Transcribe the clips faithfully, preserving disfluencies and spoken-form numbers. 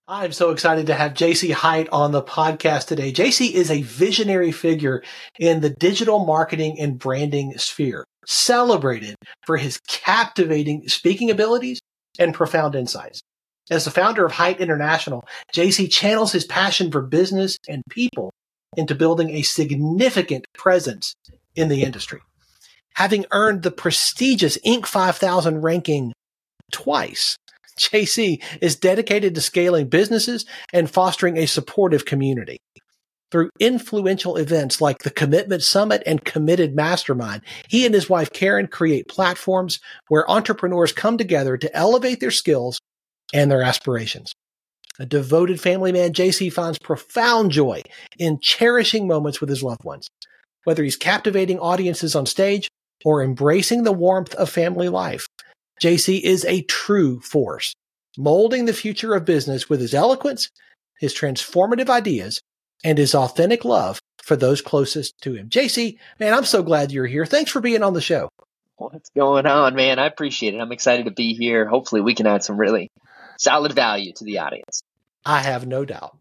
I'm so excited to have J C Height on the podcast today. J C is a visionary figure in the digital marketing and branding sphere, celebrated for his captivating speaking abilities and profound insights. As the founder of Height International, J C channels his passion for business and people into building a significant presence in the industry. Having earned the prestigious Inc five thousand ranking twice, J C is dedicated to scaling businesses and fostering a supportive community. Through influential events like the Commitment Summit and Committed Mastermind, he and his wife Karen create platforms where entrepreneurs come together to elevate their skills and their aspirations. A devoted family man, J C finds profound joy in cherishing moments with his loved ones. Whether he's captivating audiences on stage or embracing the warmth of family life, J C is a true force, molding the future of business with his eloquence, his transformative ideas, and his authentic love for those closest to him. J C, man, I'm so glad you're here. Thanks for being on the show. What's going on, man? I appreciate it. I'm excited to be here. Hopefully we can add some really solid value to the audience. I have no doubt.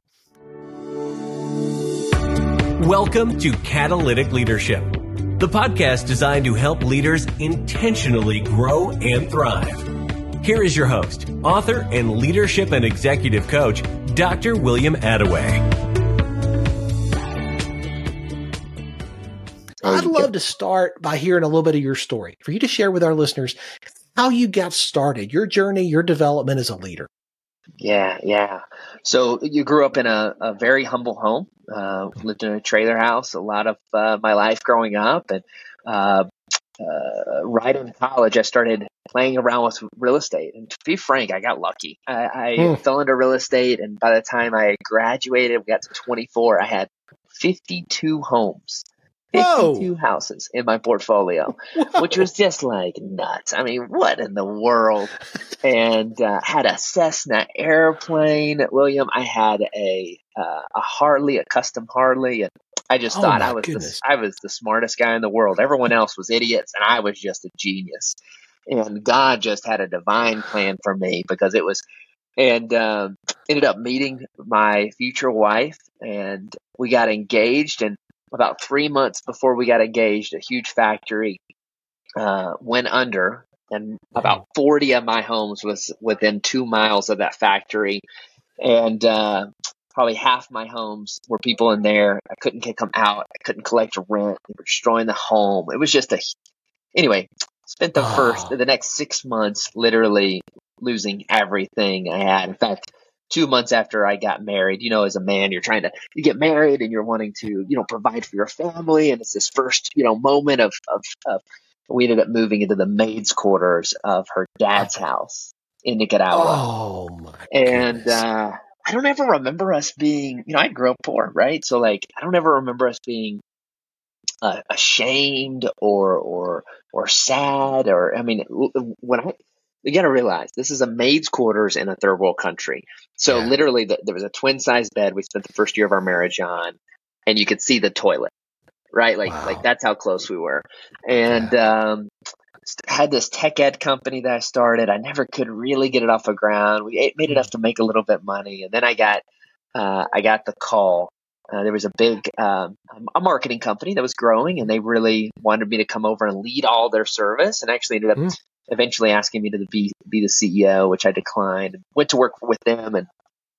Welcome to Catalytic Leadership, the podcast designed to help leaders intentionally grow and thrive. Here is your host, author, and leadership and executive coach, Doctor William Attaway. I'd love to start by hearing a little bit of your story, for you to share with our listeners how you got started, your journey, your development as a leader. Yeah, yeah. So you grew up in a, a very humble home, uh, lived in a trailer house a lot of uh, my life growing up. And uh, uh, right in college, I started playing around with real estate. And to be frank, I got lucky. I, I hmm. fell into real estate. And by the time I graduated, we got to twenty-four, I had fifty-two homes. fifty-two Whoa. Houses in my portfolio, Whoa. Which was just like nuts. I mean, what in the world? And uh, had a Cessna airplane, William. I had a uh, a Harley, a custom Harley, and I just oh thought I was the, I was the smartest guy in the world. Everyone else was idiots, and I was just a genius. And God just had a divine plan for me because it was, and um, ended up meeting my future wife, and we got engaged. And about three months before we got engaged, a huge factory uh, went under, and about forty of my homes was within two miles of that factory. And uh, probably half my homes were people in there. I couldn't kick them out. I couldn't collect rent. They were destroying the home. It was just a, anyway, spent the oh. first, the next six months literally losing everything I had. In fact, two months after I got married, you know, as a man, you're trying to, you get married and you're wanting to, you know, provide for your family. And it's this first, you know, moment of, of, of we ended up moving into the maid's quarters of her dad's house in Nicaragua. Oh my And, goodness. uh, I don't ever remember us being, you know, I grew up poor, right? So like, I don't ever remember us being uh, ashamed or, or, or sad or, I mean, when I, you got to realize this is a maid's quarters in a third world country. So yeah. literally the, there was a twin size bed we spent the first year of our marriage on, and you could see the toilet, right? Like, wow. like that's how close we were. And, yeah. um, had this tech ed company that I started. I never could really get it off the ground. We made enough to make a little bit of money. And then I got, uh, I got the call. Uh, there was a big, um, a marketing company that was growing, and they really wanted me to come over and lead all their service, and actually ended up mm. eventually asking me to be be the C E O, which I declined. Went to work with them, and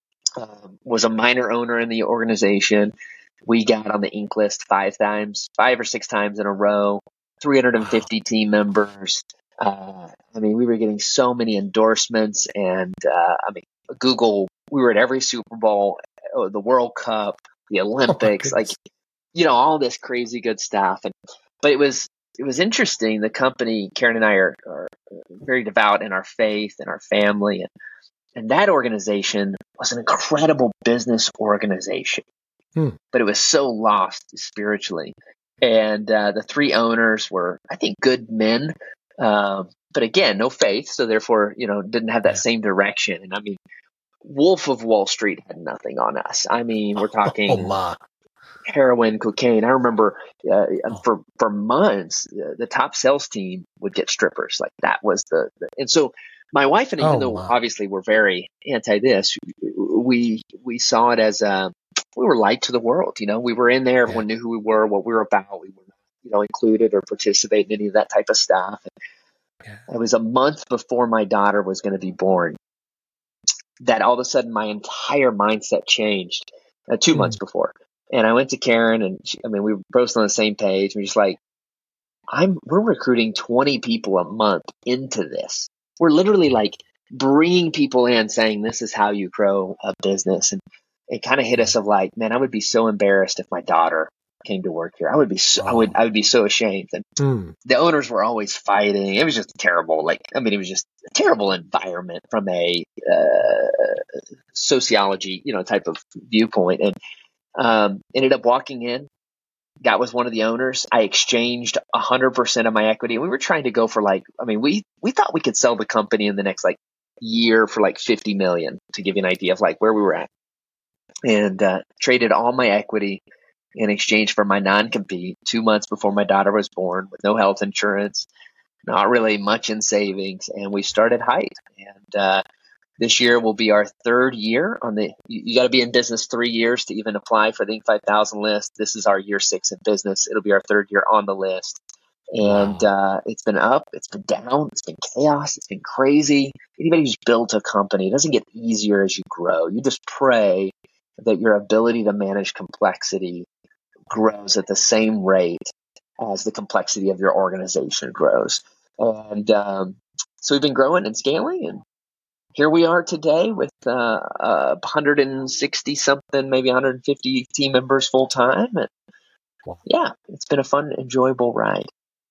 um, was a minor owner in the organization. We got on the Inc list five times, five or six times in a row. three hundred fifty wow. team members. Uh, I mean, we were getting so many endorsements, and uh, I mean, Google. We were at every Super Bowl, the World Cup, the Olympics, oh like you know, all this crazy good stuff. And but it was. It was interesting. The company, Karen and I are, are very devout in our faith and our family. And, and that organization was an incredible business organization, hmm. but it was so lost spiritually. And uh, the three owners were, I think, good men. Um, but again, no faith. So therefore, you know, didn't have that yeah. same direction. And I mean, Wolf of Wall Street had nothing on us. I mean, we're talking oh, my. heroin, cocaine. I remember uh, for for months, uh, the top sales team would get strippers. Like that was the, the and so my wife and I, even oh, though wow. obviously we're very anti this, we we saw it as a we were light to the world. You know, we were in there. Everyone knew who we were, what we were about. We were not, you know, included or participate in any of that type of stuff. Yeah. It was a month before my daughter was going to be born that all of a sudden my entire mindset changed. Uh, two mm. months before, and I went to Karen, and she, I mean, we were both on the same page. We're just like, I'm we're recruiting twenty people a month into this. We're literally like bringing people in, saying this is how you grow a business, and it kind of hit us of like, man, I would be so embarrassed if my daughter came to work here. I would be so, oh. I would I would be so ashamed. And mm. the owners were always fighting. It was just terrible. Like, I mean, it was just a terrible environment from a uh, sociology, you know, type of viewpoint. And um, ended up walking in. That was one of the owners. I exchanged a hundred percent of my equity. And we were trying to go for like, I mean, we we thought we could sell the company in the next like year for like fifty million, to give you an idea of like where we were at. And uh, traded all my equity in exchange for my non-compete two months before my daughter was born, with no health insurance, not really much in savings. And we started Height. And uh, this year will be our third year on the, you, you got to be in business three years to even apply for the Inc five thousand list. This is our year six in business. It'll be our third year on the list. And wow. uh, it's been up, it's been down, it's been chaos, it's been crazy. Anybody who's built a company, it doesn't get easier as you grow. You just pray that your ability to manage complexity grows at the same rate as the complexity of your organization grows. And um, so we've been growing and scaling, and here we are today with uh, uh, one hundred sixty something, maybe one hundred fifty team members full time. And yeah, it's been a fun, enjoyable ride.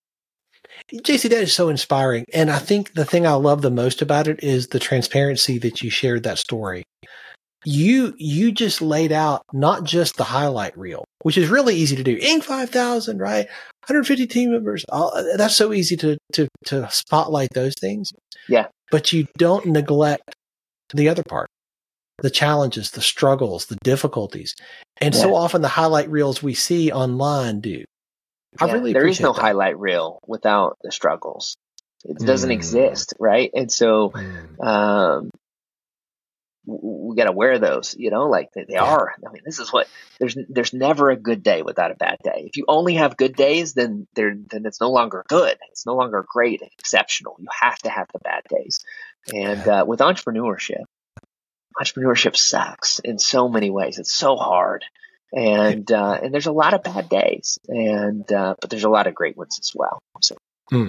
J C, that is so inspiring. And I think the thing I love the most about it is the transparency that you shared that story. You you just laid out not just the highlight reel, which is really easy to do. Inc five thousand, right? one hundred fifty team members. All, that's so easy to, to, to spotlight those things. Yeah. But you don't neglect the other part, the challenges, the struggles, the difficulties. And yeah. so often the highlight reels we see online do. I yeah, really there is no that. highlight reel without the struggles. It mm. doesn't exist, right? And so mm. um, we got to wear those, you know, like they, they yeah. are. I mean, this is what there's. There's never a good day without a bad day. If you only have good days, then there, then it's no longer good. It's no longer great and exceptional. You have to have the bad days. And uh, with entrepreneurship, entrepreneurship sucks in so many ways. It's so hard. And uh, and there's a lot of bad days, and uh, but there's a lot of great ones as well. So, mm.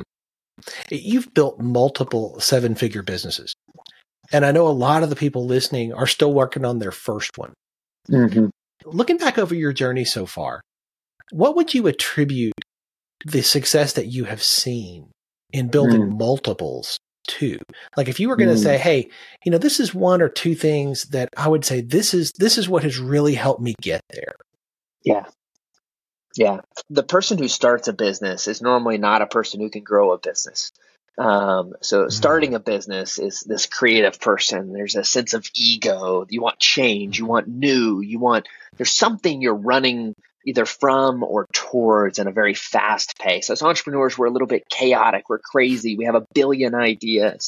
You've built multiple seven-figure businesses, and I know a lot of the people listening are still working on their first one. Mm-hmm. Looking back over your journey so far, what would you attribute the success that you have seen in building mm. multiples to? Like, if you were going to mm. say, "Hey, you know, this is one or two things that I would say this is this is what has really helped me get there." Yeah, yeah. The person who starts a business is normally not a person who can grow a business. Um, so, mm. starting a business is this creative person. There's a sense of ego. You want change. You want new. You want. There's something you're running either from or towards in a very fast pace. As entrepreneurs, we're a little bit chaotic. We're crazy. We have a billion ideas.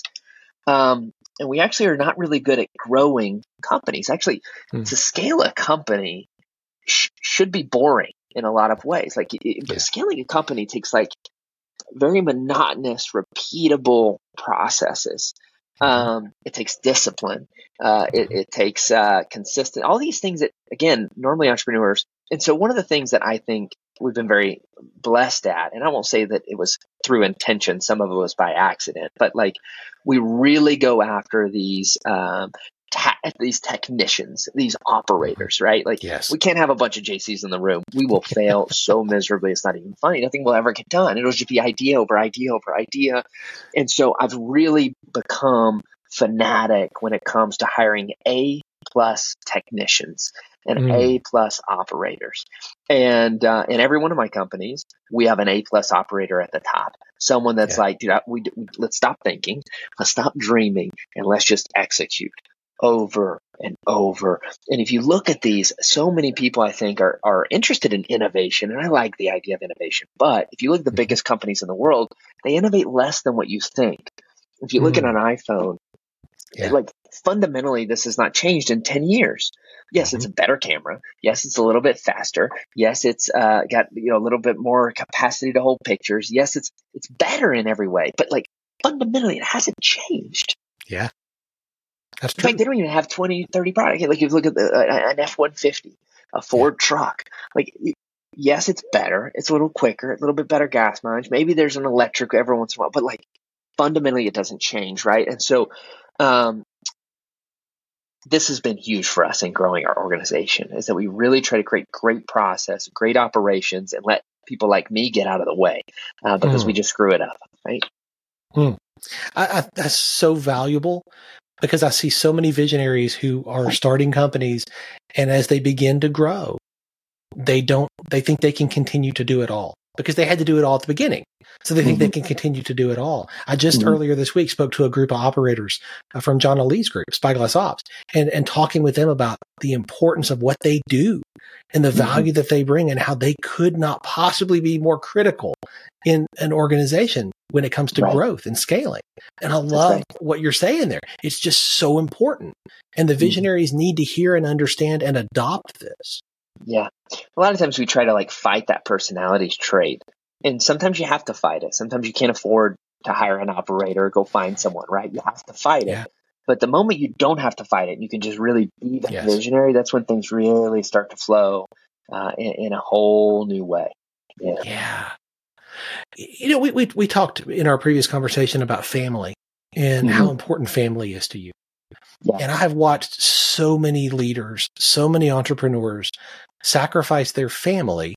Um, and we actually are not really good at growing companies. Actually, hmm. to scale a company sh- should be boring in a lot of ways. Like it, yeah. scaling a company takes like very monotonous, repeatable processes. Um, it takes discipline. Uh, it, it takes uh, consistent, all these things that, again, normally entrepreneurs. And so one of the things that I think we've been very blessed at, and I won't say that it was through intention, some of it was by accident, but like we really go after these um, ta- these technicians, these operators, right? Like yes. we can't have a bunch of J Cs in the room. We will fail so miserably. It's not even funny. Nothing will ever get done. It'll just be idea over idea over idea. And so I've really become fanatic when it comes to hiring A plus technicians and mm. A plus operators. And uh, in every one of my companies, we have an A plus operator at the top. Someone that's yeah. like, dude, I, we, we, let's stop thinking, let's stop dreaming, and let's just execute over and over. And if you look at these, so many people I think are, are interested in innovation. And I like the idea of innovation. But if you look at the biggest companies in the world, they innovate less than what you think. If you look mm. at an iPhone, Yeah. Like fundamentally, this has not changed in ten years. Yes, Mm-hmm. it's a better camera. Yes, it's a little bit faster. Yes, it's uh, got, you know, a little bit more capacity to hold pictures. Yes, it's it's better in every way, but like fundamentally, it hasn't changed. Yeah, that's In true. fact, they don't even have twenty, thirty products. Like if you look at the, uh, an F one fifty, a Ford yeah. truck, like yes, it's better. It's a little quicker, a little bit better gas mileage. Maybe there's an electric every once in a while, but like fundamentally, it doesn't change, right? And so, um, this has been huge for us in growing our organization, is that we really try to create great process, great operations, and let people like me get out of the way uh, because mm. we just screw it up, right? Mm. I, I, that's so valuable, because I see so many visionaries who are starting companies, and as they begin to grow, they don't, they think they can continue to do it all because they had to do it all at the beginning. So they think mm-hmm. they can continue to do it all. I just mm-hmm. earlier this week spoke to a group of operators uh, from John Lee's group, Spyglass Ops, and, and talking with them about the importance of what they do and the value mm-hmm. that they bring, and how they could not possibly be more critical in an organization when it comes to right. growth and scaling. And I love right. what you're saying there. It's just so important. And the visionaries mm-hmm. need to hear and understand and adopt this. Yeah. A lot of times we try to like fight that personality trait. And sometimes you have to fight it. Sometimes you can't afford to hire an operator or go find someone, right? You have to fight yeah. it. But the moment you don't have to fight it, and you can just really be the yes. visionary, that's when things really start to flow uh, in, in a whole new way. Yeah. Yeah. You know, we, we, we talked in our previous conversation about family and mm-hmm. how important family is to you. Yeah. And I have watched so many leaders, so many entrepreneurs sacrifice their family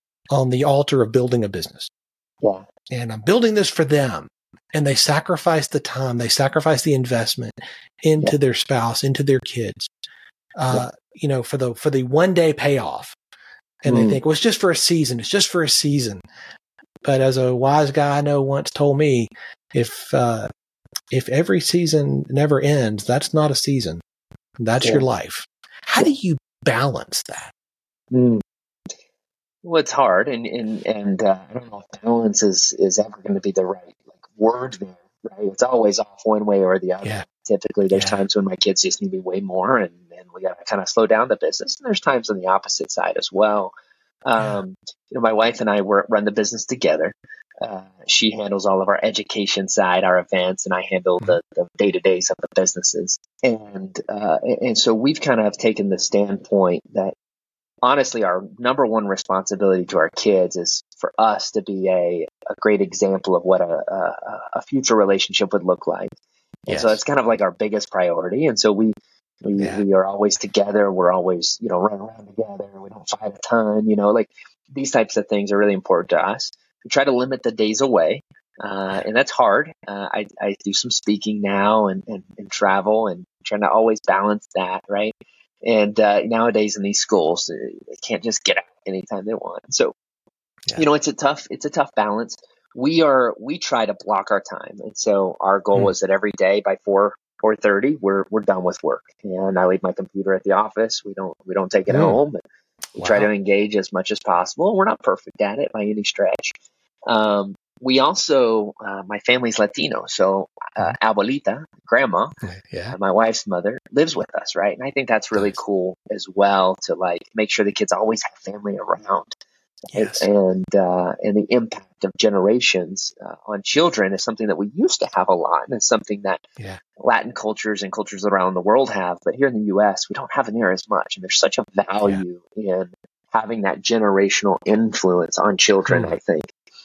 on the altar of building a business. Yeah. And I'm building this for them. And they sacrifice the time, they sacrifice the investment into yeah. their spouse, into their kids, uh, yeah. you know, for the, for the one day payoff. And mm. they think, well, it's just for a season. It's just for a season. But as a wise guy I know once told me, if, uh, if every season never ends, that's not a season. That's yeah. your life. How do you balance that? Mm. Well, it's hard, and and and uh, I don't know if balance is, is ever going to be the right like word there, right? It's always off one way or the other. Yeah. Typically, there's yeah. times when my kids just need me way more, and, and we got to kind of slow down the business. And there's times on the opposite side as well. Um, yeah. You know, my wife and I work, run the business together. Uh, she handles all of our education side, our events, and I handle mm-hmm. the, the day-to-days of the businesses. And uh, and so we've kind of taken the standpoint that, honestly, our number one responsibility to our kids is for us to be a, a great example of what a, a, a future relationship would look like. And yes. so it's kind of like our biggest priority. And so we we, yeah. we are always together. We're always, you know, running around together. We don't fight a ton, you know, like these types of things are really important to us. We try to limit the days away. Uh, and that's hard. Uh, I, I do some speaking now and, and, and travel, and trying to always balance that, right? And uh, nowadays in these schools, they can't just get out anytime they want. So, yeah. you know, it's a tough, it's a tough balance. We are, we try to block our time, and so our goal mm. is that every day by four four thirty, we're we're done with work, and I leave my computer at the office. We don't we don't take it mm. home. We wow. try to engage as much as possible. We're not perfect at it by any stretch. Um, we also, uh, my family's Latino, so uh, abuelita, grandma, yeah. uh, my wife's mother, lives with us, right? And I think that's really nice. cool as well, to like make sure the kids always have family around. Yes. And uh, and the impact of generations uh, on children is something that we used to have a lot, and it's something that yeah. Latin cultures and cultures around the world have. But here in the U S, we don't have it near as much, and there's such a value yeah. in having that generational influence on children. Hmm. I think.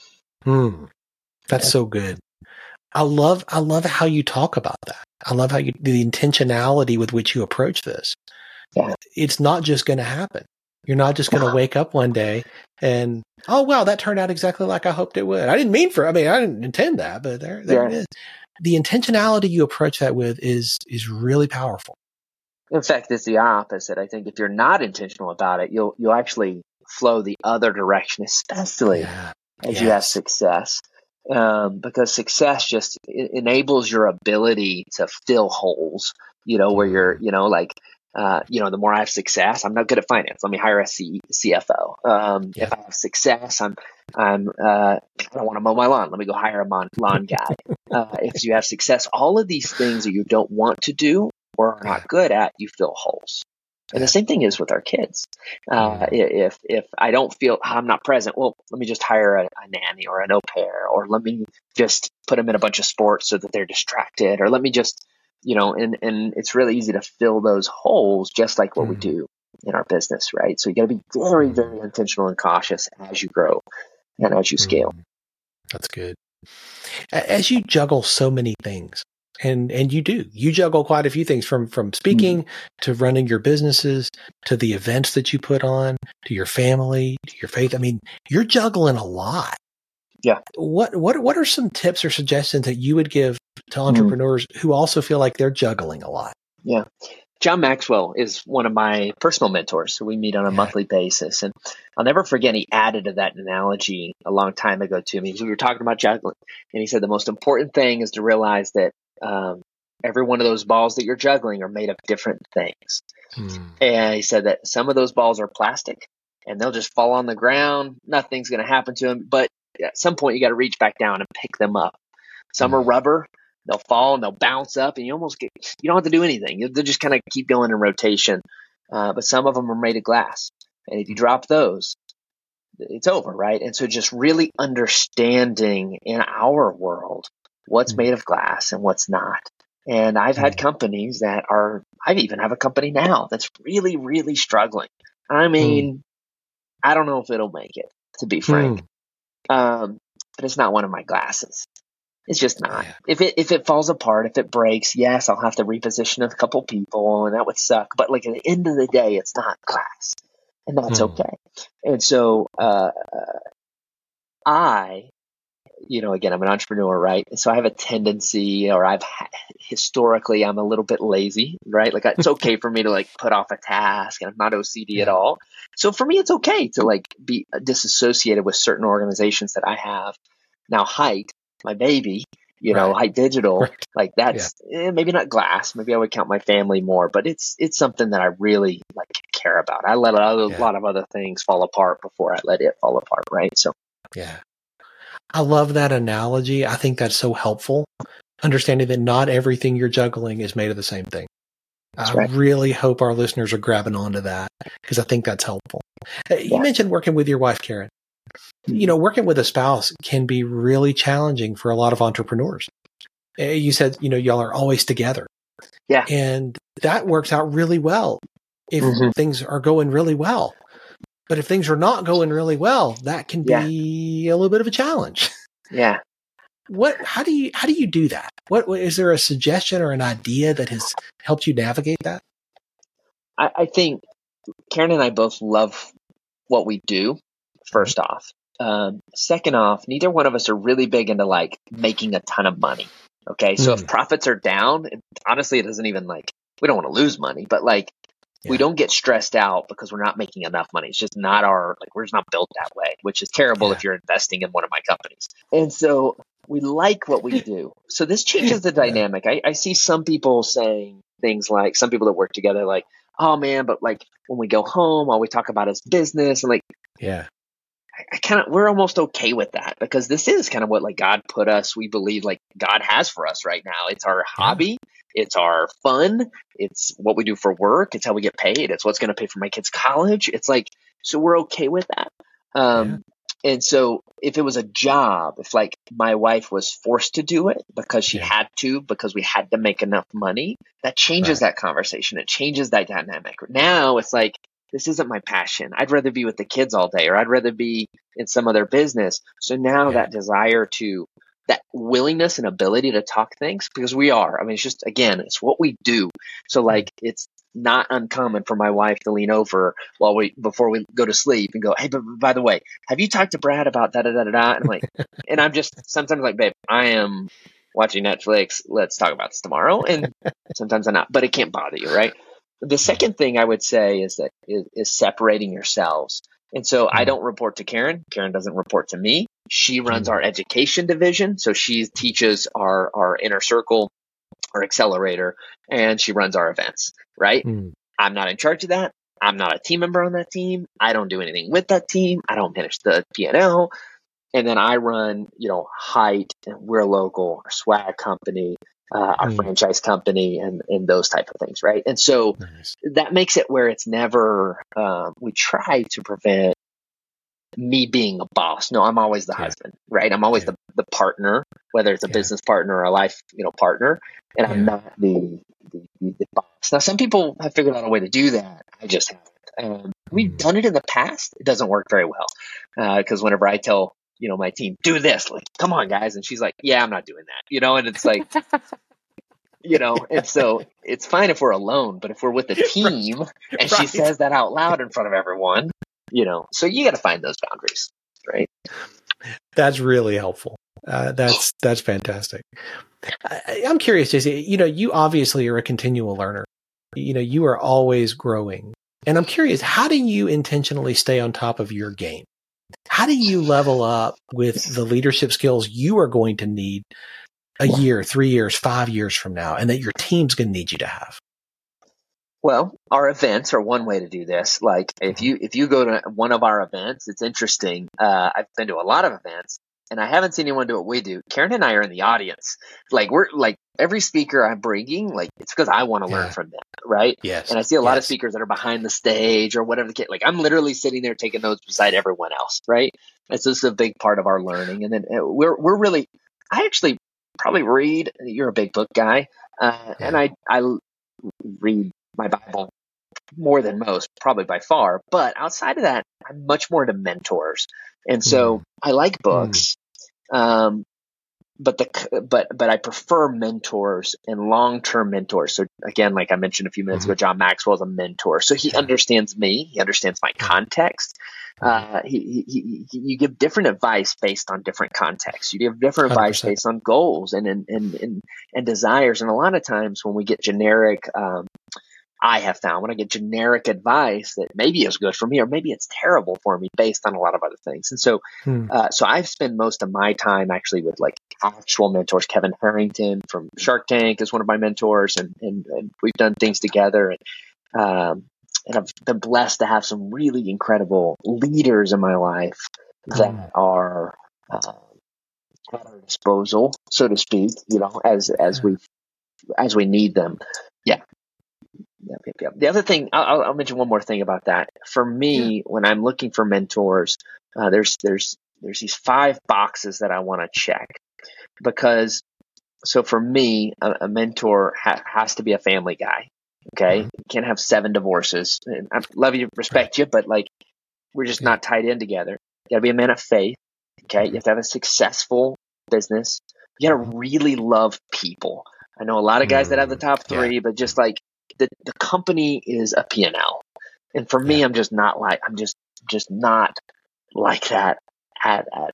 Hmm. That's yeah. so good. I love I love how you talk about that. I love how you the intentionality with which you approach this. Yeah. It's not just going to happen. You're not just going to wake up one day and, oh, wow, that turned out exactly like I hoped it would. I didn't mean for, I mean, I didn't intend that, but there, there yeah. it is. The intentionality you approach that with is, is really powerful. In fact, it's the opposite. I think if you're not intentional about it, you'll, you'll actually flow the other direction, especially yeah. as yes. you have success. Um, because success just enables your ability to fill holes, you know, where you're, you know, like, uh, you know, the more I have success, I'm not good at finance. Let me hire a C- CFO. Um, Yeah. If I have success, I'm, I'm, uh, I don't want to mow my lawn. Let me go hire a lawn, lawn guy. uh, if you have success, all of these things that you don't want to do or are Yeah. not good at, you fill holes. And Yeah. the same thing is with our kids. Uh, Mm. if if I don't feel I'm not present, well, let me just hire a, a nanny or an au pair, or let me just put them in a bunch of sports so that they're distracted, or let me just, you know, and and it's really easy to fill those holes, just like what we Mm. do in our business, right? So you got to be very, Mm. very intentional and cautious as you grow and as you scale. Mm. That's good. A- As you juggle so many things, and and you do, you juggle quite a few things, from from speaking to running your businesses to the events that you put on to your family to your faith. I mean, you're juggling a lot. Yeah. What what what are some tips or suggestions that you would give to entrepreneurs who also feel like they're juggling a lot? Yeah. John Maxwell is one of my personal mentors. So we meet on a Yeah. monthly basis. And I'll never forget, he added to that analogy a long time ago to me. We were talking about juggling. And he said the most important thing is to realize that um, every one of those balls that you're juggling are made of different things. Mm. And he said that some of those balls are plastic and they'll just fall on the ground. Nothing's going to happen to them. But at some point, you got to reach back down and pick them up. Some Mm. are rubber. They'll fall and they'll bounce up, and you almost get, you don't have to do anything. They'll just kind of keep going in rotation. Uh, but some of them are made of glass. And if you drop those, it's over, right? And so just really understanding in our world what's Mm. made of glass and what's not. And I've had Mm. companies that are, I even have a company now that's really, really struggling. I mean, I don't know if it'll make it, to be frank. Um, but it's not one of my glasses. It's just not. Yeah. If it if it falls apart, if it breaks, yes, I'll have to reposition a couple people, and that would suck. But like at the end of the day, it's not glass, and that's Mm. okay. And so uh, I, you know, again, I'm an entrepreneur, right? And so I have a tendency, or I've ha- historically, I'm a little bit lazy, right? Like it's okay for me to like put off a task, and I'm not O C D at Yeah. all. So for me, it's okay to like be disassociated with certain organizations that I have. Now, Height, my baby, you know, Right. Height Digital, Right. like that's eh, maybe not glass. Maybe I would count my family more, but it's it's something that I really like care about. I let a Yeah. lot of other things fall apart before I let it fall apart, right? So Yeah. I love that analogy. I think that's so helpful. Understanding that not everything you're juggling is made of the same thing. that's I right. really hope our listeners are grabbing onto that, because I think that's helpful. Uh, You Yeah. mentioned working with your wife, Karen. You know, working with a spouse can be really challenging for a lot of entrepreneurs. Uh, You said, you know, y'all are always together, Yeah. and that works out really well if Mhm. things are going really well. But if things are not going really well, that can Yeah. be a little bit of a challenge. Yeah. What? How do you how do you do that? What what- is there a suggestion or an idea that has helped you navigate that? I, I think Karen and I both love what we do, first off. Um, second off, neither one of us are really big into like making a ton of money. Okay. So if Mm. profits are down, it, honestly, it doesn't even like, we don't want to lose money, but like we Yeah. don't get stressed out because we're not making enough money. It's just not our, like, we're just not built that way, which is terrible Yeah. if you're investing in one of my companies. And so we like what we do. So this changes the Yeah. dynamic. I, I see some people saying things like, some people that work together, like, oh man, but like when we go home, all we talk about is business. And like, Yeah. I kind of, we're almost okay with that, because this is kind of what like God put us, we believe like God has for us right now. It's our hobby. It's our fun. It's what we do for work. It's how we get paid. It's what's going to pay for my kids' college. It's like, so we're okay with that. Um, And so if it was a job, if like my wife was forced to do it because she Yeah. had to, because we had to make enough money, that changes that conversation. It changes that dynamic. Now it's like, this isn't my passion. I'd rather be with the kids all day, or I'd rather be in some other business. So now Yeah. that desire to, that willingness and ability to talk things, because we are, I mean, it's just, again, it's what we do. So like, it's not uncommon for my wife to lean over while we, before we go to sleep and go, hey, but by the way, have you talked to Brad about da da da da da? And I'm like, and I'm just sometimes like, babe, I am watching Netflix. Let's talk about this tomorrow. And sometimes I'm not, but it can't bother you, right? The second thing I would say is that is, is separating yourselves. And so I Mm. don't report to Karen. Karen doesn't report to me. She runs Mm. our education division. So she teaches our, our inner circle, our accelerator, and she runs our events, right? Mm. I'm not in charge of that. I'm not a team member on that team. I don't do anything with that team. I don't manage the P and L. And then I run, you know, Height, and we're local, our swag company, uh, our mm. franchise company, and, and those type of things, right? And so nice. That makes it where it's never, um, we try to prevent me being a boss. No, I'm always the yeah. husband, right? I'm always yeah. the, the partner, whether it's a yeah. business partner or a life, you know, partner, and yeah. I'm not the, the, the boss. Now, some people have figured out a way to do that. I just haven't. Um, we've mm. done it in the past. It doesn't work very well because uh, whenever I tell, you know, my team, do this, like, come on, guys. And she's like, yeah, I'm not doing that, you know, and it's like, you know, and so it's fine if we're alone, but if we're with the team right. and right. she says that out loud in front of everyone, you know, so you got to find those boundaries, right? That's really helpful. Uh, that's, that's fantastic. I, I'm curious, J C, you know, you obviously are a continual learner. You know, you are always growing. And I'm curious, how do you intentionally stay on top of your game? How do you level up with the leadership skills you are going to need a year, three years, five years from now, and that your team's going to need you to have? Well, our events are one way to do this. Like if you if you go to one of our events, it's interesting. Uh, I've been to a lot of events, and I haven't seen anyone do what we do. Karen and I are in the audience. Like we're like every speaker I'm bringing, like it's because I want to yeah. learn from them, right? Yes. And I see a lot yes. of speakers that are behind the stage or whatever the case. Like I'm literally sitting there taking notes beside everyone else, right? And so this is a big part of our learning. And then we're we're really, I actually probably read. You're a big book guy, uh, yeah. and I I read my Bible more than most, probably by far. But outside of that, I'm much more into mentors, and so mm. I like books. Mm. Um, but the but but I prefer mentors and long-term mentors. So again, like I mentioned a few minutes mm-hmm. ago, John Maxwell is a mentor. So he yeah. understands me. He understands my context. Uh, he, he, he, you give different advice based on different contexts. You give different one hundred percent advice based on goals and and, and and and desires. And a lot of times when we get generic, um, I have found when I get generic advice that maybe is good for me or maybe it's terrible for me based on a lot of other things. And so, hmm. uh, so I've spent most of my time actually with like actual mentors. Kevin Harrington from Shark Tank is one of my mentors, and and, and we've done things together. And um, and I've been blessed to have some really incredible leaders in my life that hmm. are uh, at our disposal, so to speak. You know, as as we as we need them. Yeah. Yep, yep, yep. The other thing, I'll, I'll mention one more thing about that. For me, yeah. when I'm looking for mentors, uh, there's there's there's these five boxes that I want to check because. So for me, a, a mentor ha- has to be a family guy. Okay, mm-hmm. You can't have seven divorces. And I love you, respect you, but like we're just yeah. not tied in together. You got to be a man of faith. Okay, you have to have a successful business. You got to really love people. I know a lot of guys mm-hmm. that have the top three, yeah. but just like. The the company is a P and L, and for me, yeah. I'm just not like I'm just just not like that at, at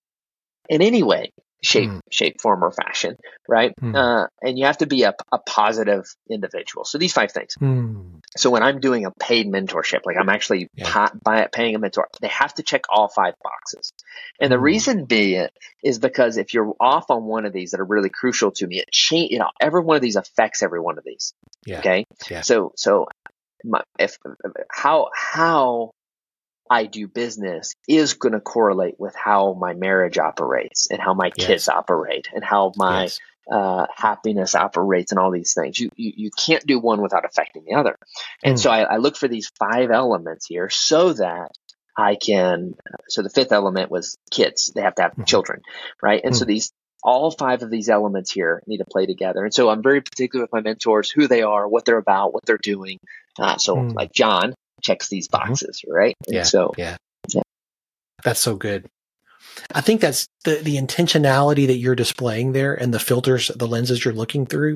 in any way, shape, mm. shape, form, or fashion, right? Mm. Uh, and you have to be a, a positive individual. So these five things. Mm. So when I'm doing a paid mentorship, like I'm actually yeah. pa- by, paying a mentor, they have to check all five boxes. And mm. the reason being is because if you're off on one of these that are really crucial to me, it change. You know, every one of these affects every one of these. Yeah. Okay. Yeah. So, so my, if, how, how I do business is going to correlate with how my marriage operates and how my yes. kids operate and how my yes. uh, happiness operates and all these things. You, you, you can't do one without affecting the other. And mm. so I, I look for these five elements here so that I can, so the fifth element was kids. They have to have mm. children, right? And mm. so these, all five of these elements here need to play together. And so I'm very particular with my mentors, who they are, what they're about, what they're doing. Uh, so mm. like John checks these boxes, mm-hmm. right? And yeah, so, yeah. yeah. That's so good. I think that's the, the intentionality that you're displaying there and the filters, the lenses you're looking through.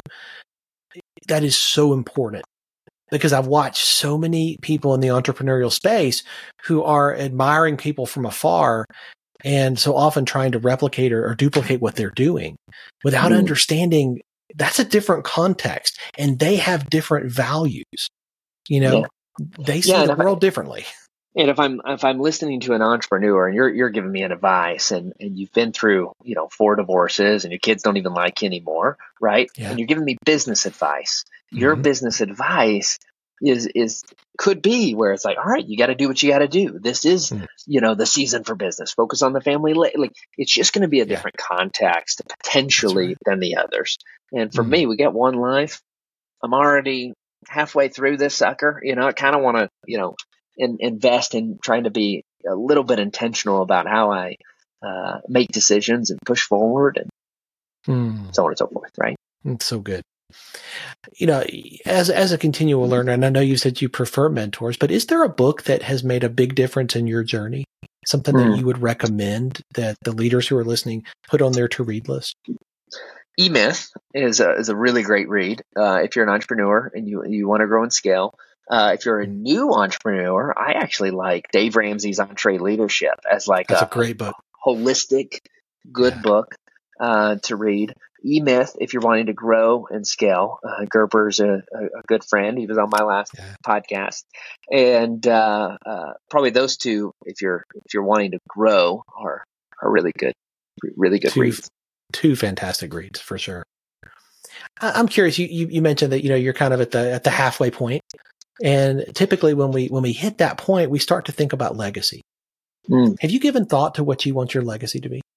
That is so important because I've watched so many people in the entrepreneurial space who are admiring people from afar and so often trying to replicate or, or duplicate what they're doing without mm. understanding that's a different context and they have different values. You know, yeah. they see yeah, the world I, differently. And if I'm if I'm listening to an entrepreneur and you're you're giving me an advice and, and you've been through, you know, four divorces and your kids don't even like you anymore, right? Yeah. And you're giving me business advice. Mm-hmm. Your business advice is is could be where it's like, all right, you got to do what you got to do. This is, mm. you know, the season for business. Focus on the family. Like, it's just going to be a different yeah. context potentially right. than the others. And for mm. me, we get one life. I'm already halfway through this sucker. You know, I kind of want to, you know, in, invest in trying to be a little bit intentional about how I uh, make decisions and push forward and mm. so on and so forth. Right. It's so good. You know, as as a continual learner, and I know you said you prefer mentors, but is there a book that has made a big difference in your journey? Something mm. that you would recommend that the leaders who are listening put on their to-read list? E-Myth is a, is a really great read uh, if you're an entrepreneur and you, you want to grow and scale. Uh, if you're a new entrepreneur, I actually like Dave Ramsey's EntreLeadership as like That's a, a great book, holistic, good yeah. book uh, to read. E-Myth, if you're wanting to grow and scale. Uh, Gerber's a, a, a good friend. He was on my last yeah. podcast, and uh, uh, probably those two, if you're if you're wanting to grow, are are really good, really good two, reads. Two fantastic reads for sure. I'm curious. You, you you mentioned that you know you're kind of at the at the halfway point, and typically when we when we hit that point, we start to think about legacy. Mm. Have you given thought to what you want your legacy to be?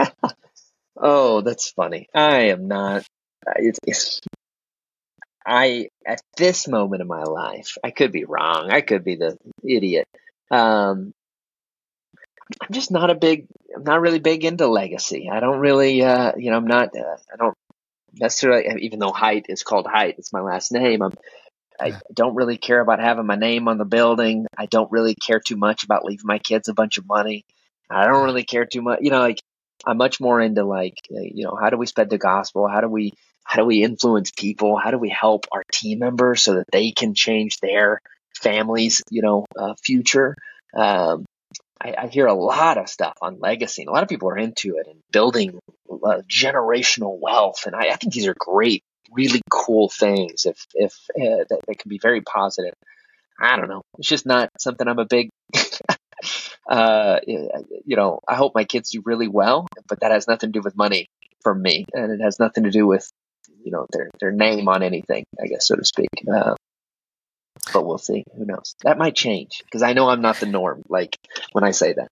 Oh, that's funny. I am not. It's, it's, I at this moment in my life, I could be wrong. I could be the idiot. Um, I'm just not a big. I'm not really big into legacy. I don't really. Uh, you know, I'm not. Uh, I don't necessarily. Even though Height is called Height, it's my last name. I'm. I don't really care about having my name on the building. I don't really care too much about leaving my kids a bunch of money. I don't really care too much. You know, like. I'm much more into like, you know, how do we spread the gospel? How do we, how do we influence people? How do we help our team members so that they can change their families, you know, uh, future? Um, I, I hear a lot of stuff on legacy, and a lot of people are into it and building uh, generational wealth. And I, I think these are great, really cool things if, if uh, that, that can be very positive. I don't know. It's just not something I'm a big Uh, you know, I hope my kids do really well, but that has nothing to do with money for me, and it has nothing to do with, you know, their their name on anything, I guess, so to speak. Uh, but we'll see. Who knows? That might change because I know I'm not the norm. Like when I say that,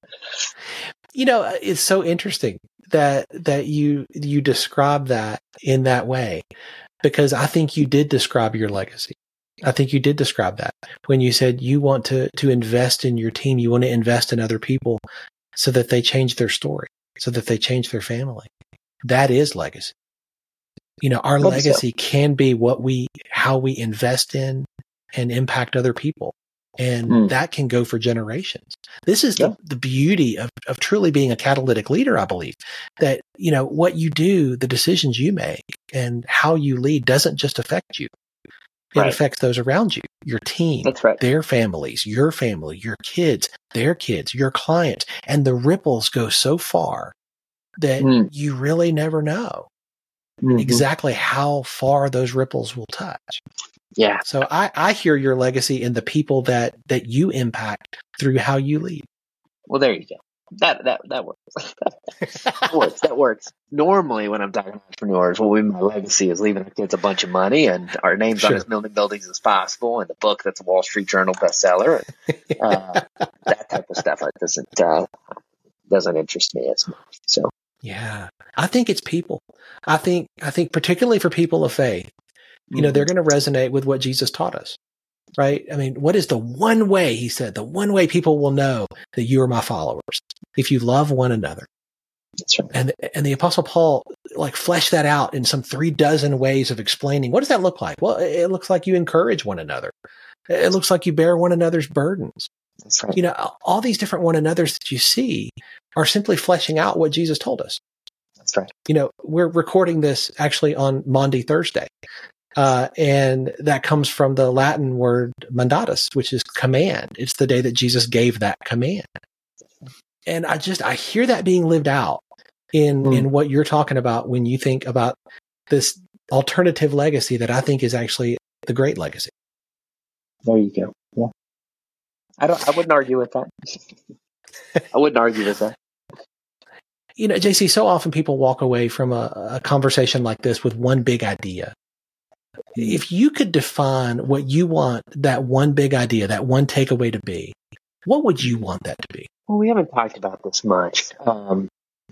you know, it's so interesting that that you you describe that in that way, because I think you did describe your legacy. I think you did describe that when you said you want to, to invest in your team. You want to invest in other people so that they change their story, so that they change their family. That is legacy. You know, our legacy so. can be what we, how we invest in and impact other people. And mm. that can go for generations. This is yeah. the, the beauty of, of truly being a catalytic leader, I believe, that, you know, what you do, the decisions you make and how you lead doesn't just affect you. It right. affects those around you, your team, That's right. their families, your family, your kids, their kids, your clients. And the ripples go so far that mm. you really never know mm-hmm. exactly how far those ripples will touch. Yeah. So I, I hear your legacy in the people that, that you impact through how you lead. Well, there you go. That that that works. that works. That works. Normally, when I'm talking to entrepreneurs, well, we, my legacy is leaving our kids a bunch of money and our names sure. on as many buildings as possible, and the book that's a Wall Street Journal bestseller. And, uh, that type of stuff it doesn't uh, doesn't interest me as much. So yeah, I think it's people. I think I think particularly for people of faith, you mm-hmm. know, they're going to resonate with what Jesus taught us. Right? I mean, what is the one way, he said, the one way people will know that you are my followers? If you love one another. That's right. And, and the Apostle Paul like fleshed that out in some three dozen ways of explaining. What does that look like? Well, it looks like you encourage one another. It looks like you bear one another's burdens. That's right. You know, all these different one another's that you see are simply fleshing out what Jesus told us. That's right. You know, we're recording this actually on Maundy Thursday. Uh, and that comes from the Latin word mandatus, which is command. It's the day that Jesus gave that command. And I just, I hear that being lived out in, mm. in what you're talking about when you think about this alternative legacy that I think is actually the great legacy. There you go. Yeah. I don't, I wouldn't argue with that. I wouldn't argue with that. You know, J C, so often people walk away from a, a conversation like this with one big idea. If you could define what you want that one big idea, that one takeaway to be, what would you want that to be? Well, we haven't talked about this much, um,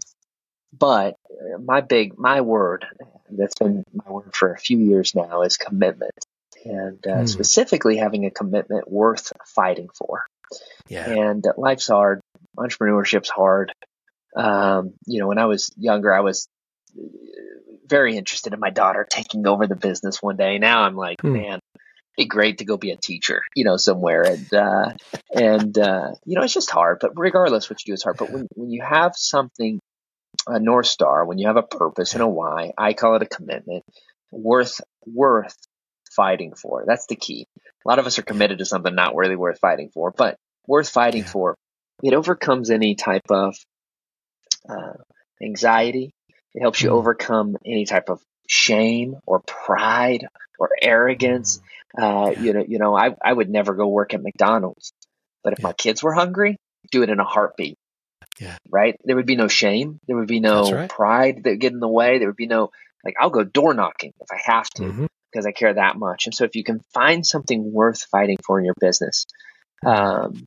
but my big, my word that's been my word for a few years now is commitment, and uh, mm. specifically having a commitment worth fighting for. Yeah. And uh, life's hard. Entrepreneurship's hard. Um, you know, when I was younger, I was very interested in my daughter taking over the business one day. Now I'm like, mm. man, it'd be great to go be a teacher, you know, somewhere. And, uh, and, uh, you know, it's just hard, but regardless what you do, it's hard. But when, when you have something, a North Star, when you have a purpose and a why, I call it a commitment worth, worth fighting for. That's the key. A lot of us are committed to something not really worth fighting for, but worth fighting yeah. for. It overcomes any type of uh, anxiety. It helps you mm. overcome any type of shame or pride or arrogance. Uh, yeah. You know, you know, I, I would never go work at McDonald's, but if yeah. my kids were hungry, do it in a heartbeat. Yeah. Right. There would be no shame. There would be no right. pride that would get in the way. There would be no, like, I'll go door knocking if I have to mm-hmm. because I care that much. And so if you can find something worth fighting for in your business, um,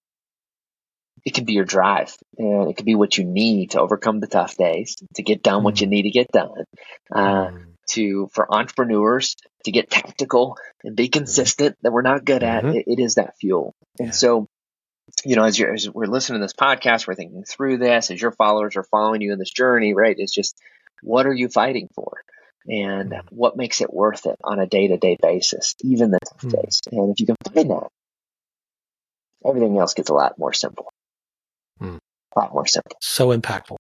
it can be your drive, and it can be what you need to overcome the tough days, to get done mm. what you need to get done, uh, mm. to, for entrepreneurs to get tactical and be consistent that we're not good at. Mm-hmm. It, it is that fuel. And yeah. so, you know, as, you're, as we're listening to this podcast, we're thinking through this, as your followers are following you in this journey, right? It's just, what are you fighting for? And mm. what makes it worth it on a day-to-day basis, even the tough mm. days? And if you can find that, everything else gets a lot more simple. Mm. A lot more simple. So impactful.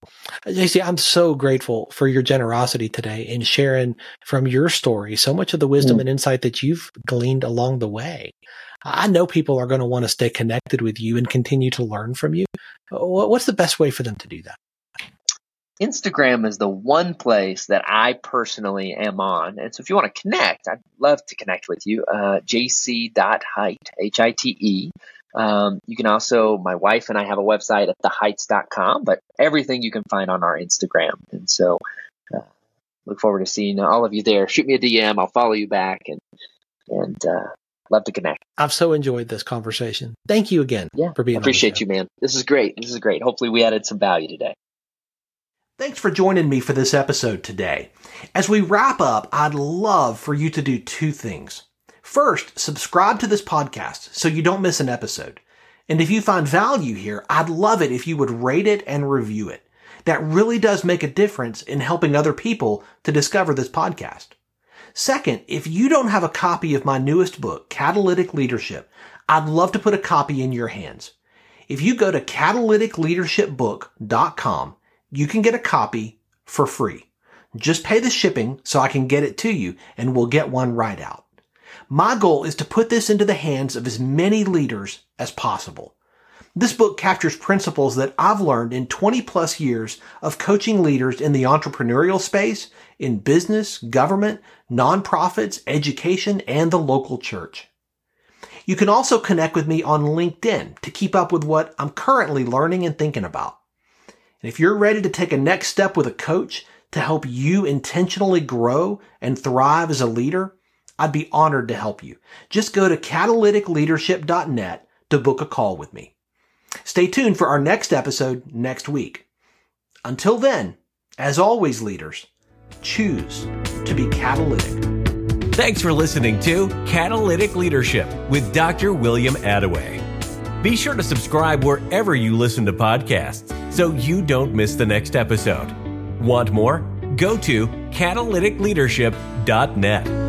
J C, I'm so grateful for your generosity today in sharing from your story so much of the wisdom mm. and insight that you've gleaned along the way. I know people are going to want to stay connected with you and continue to learn from you. What's the best way for them to do that? Instagram is the one place that I personally am on. And so if you want to connect, I'd love to connect with you. Uh, j c dot hite, H I T E. Um, you can also, my wife and I have a website at the heights dot com, but everything you can find on our Instagram. And so uh, look forward to seeing all of you there. Shoot me a D M. I'll follow you back and, and uh, love to connect. I've so enjoyed this conversation. Thank you again yeah, for being I appreciate on the show. you, man. This is great. This is great. Hopefully we added some value today. Thanks for joining me for this episode today. As we wrap up, I'd love for you to do two things. First, subscribe to this podcast so you don't miss an episode. And if you find value here, I'd love it if you would rate it and review it. That really does make a difference in helping other people to discover this podcast. Second, if you don't have a copy of my newest book, Catalytic Leadership, I'd love to put a copy in your hands. If you go to catalytic leadership book dot com, you can get a copy for free. Just pay the shipping so I can get it to you, and we'll get one right out. My goal is to put this into the hands of as many leaders as possible. This book captures principles that I've learned in twenty plus years of coaching leaders in the entrepreneurial space, in business, government, nonprofits, education, and the local church. You can also connect with me on LinkedIn to keep up with what I'm currently learning and thinking about. And if you're ready to take a next step with a coach to help you intentionally grow and thrive as a leader, I'd be honored to help you. Just go to catalytic leadership dot net to book a call with me. Stay tuned for our next episode next week. Until then, as always, leaders, choose to be catalytic. Thanks for listening to Catalytic Leadership with Doctor William Attaway. Be sure to subscribe wherever you listen to podcasts so you don't miss the next episode. Want more? Go to catalytic leadership dot net.